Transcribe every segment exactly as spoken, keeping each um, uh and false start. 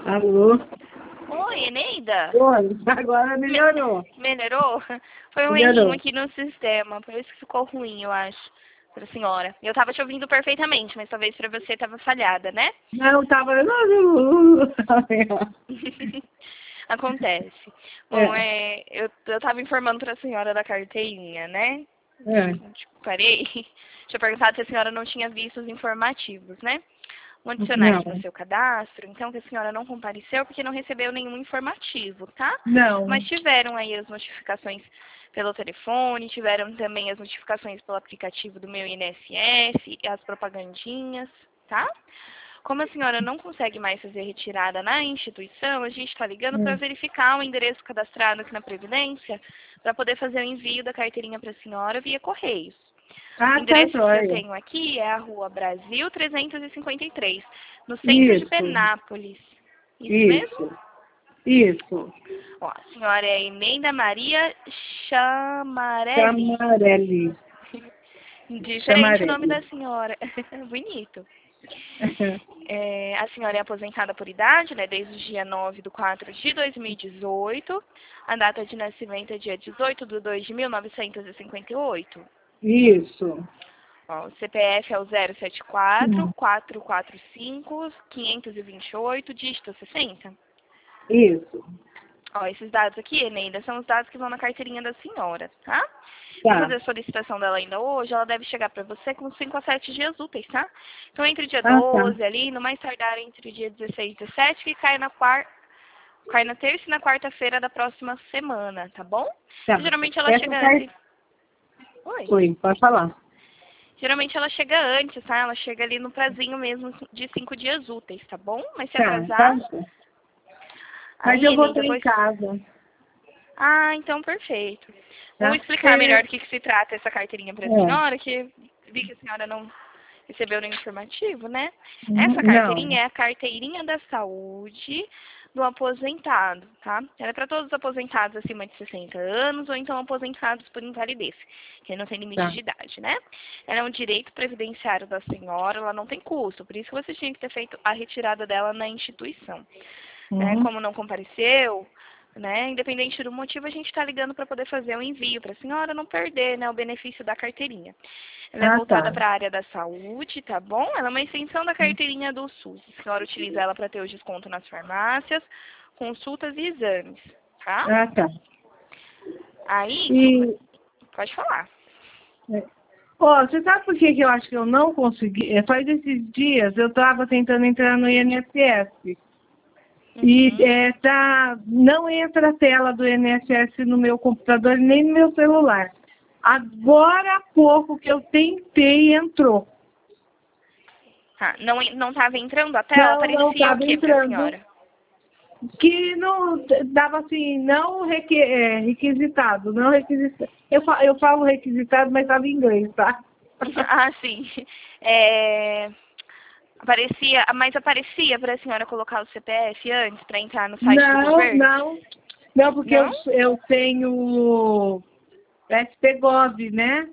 Alô? Oi, Eneida? Oi, agora melhorou. Me melhorou? Foi um Melhorou. errinho aqui no sistema, por isso que ficou ruim, eu acho, pra senhora. Eu tava te ouvindo perfeitamente, mas talvez pra você tava falhada, né? Não, tava... Acontece. Bom, É, é, eu, eu tava informando pra senhora da carteirinha, né? é. Tipo, parei. Tinha perguntado se a senhora não tinha visto os informativos, né? Vou adicionar aqui no Não, seu cadastro, então que a senhora não compareceu porque não recebeu nenhum informativo, tá? não. Mas tiveram aí as notificações pelo telefone, tiveram também as notificações pelo aplicativo do meu I N S S, as propagandinhas, tá? Como a senhora não consegue mais fazer retirada na instituição, a gente está ligando para Hum. verificar o endereço cadastrado aqui na Previdência para poder fazer o envio da carteirinha para a senhora via Correios. O Ah, tá endereço que eu jóia. tenho aqui é a Rua Brasil trezentos e cinquenta e três, no centro de Isso, Penápolis. Isso mesmo? isso, isso. Ó, a senhora é Eneida Maria Chamarelli. Chamarelli. Diferente o nome Chamarelli. da senhora. Bonito. É, a senhora é aposentada por idade, né? Desde o dia nove de quatro de dois mil e dezoito. A data de nascimento é dia dezoito de dois de mil novecentos e cinquenta e oito. Isso. Ó, o C P F é o zero sete quatro, Hum. quatro quatro cinco, cinco dois oito, dígito sessenta. Isso. Ó, esses dados aqui, Eneida, são os dados que vão na carteirinha da senhora, tá? Vou Tá. fazer a solicitação dela ainda hoje, ela deve chegar para você com cinco a sete dias úteis, tá? Então, entre o dia Ah, tá. doze ali, no mais tardar entre o dia dezesseis e dezessete, que cai na quarta, cai na terça e na quarta-feira da próxima semana, tá bom? Tá. Geralmente ela Essa chega carta... antes. Oi. Oi, pode falar. Geralmente ela chega antes, tá? Ela chega ali no prazinho mesmo de cinco dias úteis, tá bom? Mas se Tá, tá. atrasar, Mas aí, eu vou Enem, estar em depois... casa. Ah, então perfeito. Vou Tá? explicar É, melhor do que, que se trata essa carteirinha para a é. senhora, que vi que a senhora não recebeu nenhum informativo, né? Uhum. Essa Não. carteirinha é a carteirinha da saúde do aposentado, tá? Ela é para todos os aposentados acima de sessenta anos ou então aposentados por invalidez, que não tem limite Tá. de idade, né? Ela é um direito previdenciário da senhora, ela não tem custo, por isso que você tinha que ter feito a retirada dela na instituição. Né? Uhum. Como não compareceu, né? Independente do motivo, a gente está ligando para poder fazer o envio para a senhora não perder, né, o benefício da carteirinha. Ela é Ah, voltada tá. para a área da saúde, tá bom? Ela é uma extensão da carteirinha do SUS. A senhora utiliza ela para ter o desconto nas farmácias, consultas e exames, tá? Ah, tá. Aí, E, pode falar. é, ó, você sabe por que que eu acho que eu não consegui? É, faz esses dias eu estava tentando entrar no I N S S. E Uhum. é, tá, não entra a tela do I N S S no meu computador nem no meu celular. Agora há pouco que eu tentei entrou. Tá, não não estava entrando a tela? Não, não Aparecia o estava que para a entrando. senhora? Que não dava assim, não reque, é, requisitado, não requisitado. Eu, fa- eu falo requisitado, mas estava em inglês, tá? Ah, sim. É... Aparecia, mas aparecia para a senhora colocar o C P F antes para entrar no site do Não, governo? não, não, porque eu, Não? eu tenho S P Gov, né?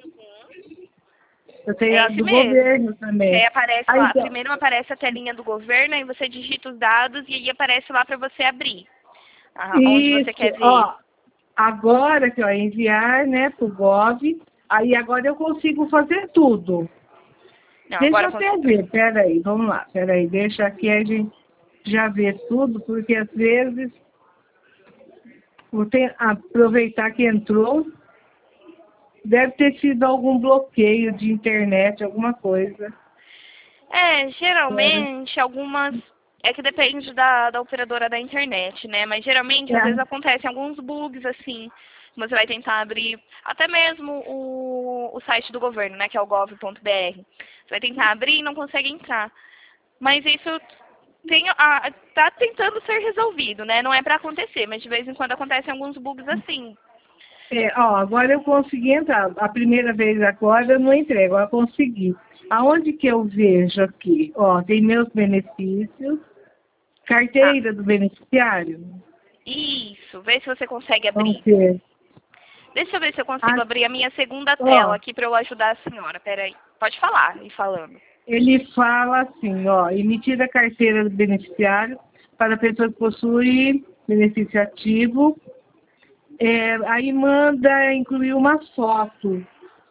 Eu tenho É a esse do mesmo. governo Que aí também. aparece Aí, lá, então, primeiro aparece a telinha do governo, aí você digita os dados e aí aparece lá para você abrir. Ah, onde você isso, quer ver. ó, agora que ó, enviar, né, pro Gov, aí agora eu consigo fazer tudo. Não, Deixa eu agora até consigo. ver, peraí, vamos lá, peraí, deixa aqui a gente já ver tudo, porque às vezes vou ter, aproveitar que entrou, deve ter sido algum bloqueio de internet, alguma coisa. É, É, geralmente algumas. É que depende da, da operadora da internet, né? Mas geralmente, às vezes, é, acontecem alguns bugs, assim. Você vai tentar abrir até mesmo o, o site do governo, né? Que é o gov ponto br. Você vai tentar abrir e não consegue entrar. Mas isso tem, a, tá tentando ser resolvido, né? Não é pra acontecer, mas de vez em quando acontecem alguns bugs assim. é, ó, agora eu consegui entrar. A primeira vez agora eu não entrei, agora eu consegui. Aonde que eu vejo aqui? Ó, tem meus benefícios, Tá. carteira do beneficiário. Isso. Vê se você consegue Vamos abrir. ver. Deixa eu ver se eu Ah, consigo abrir a minha segunda tela ó, aqui para eu ajudar a senhora. Peraí. Pode falar, e falando. ele fala assim, ó, emitir a carteira do beneficiário para a pessoa que possui benefício ativo. É, aí manda incluir uma foto.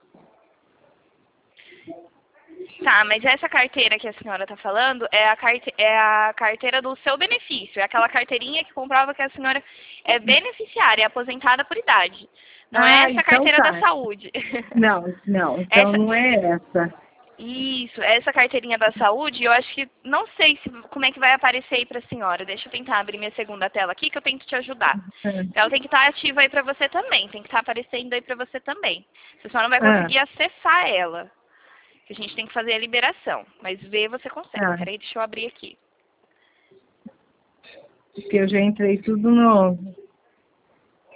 Tá, mas essa carteira que a senhora está falando é a, carte é a carteira do seu benefício. É aquela carteirinha que comprova que a senhora é beneficiária, é aposentada por idade. Não Ah, é essa então carteira tá. da saúde. Não, não, então Essa... não é essa. Isso, essa carteirinha da saúde, eu acho que, não sei se, como é que vai aparecer aí para a senhora. Deixa eu tentar abrir minha segunda tela aqui que eu tento te ajudar. É. Ela tem que estar ativa aí para você também, tem que estar aparecendo aí para você também. Você só não vai Ah. conseguir acessar ela. A gente tem que fazer a liberação, mas ver você consegue. Ah. Peraí, deixa eu abrir aqui. Porque eu já entrei tudo no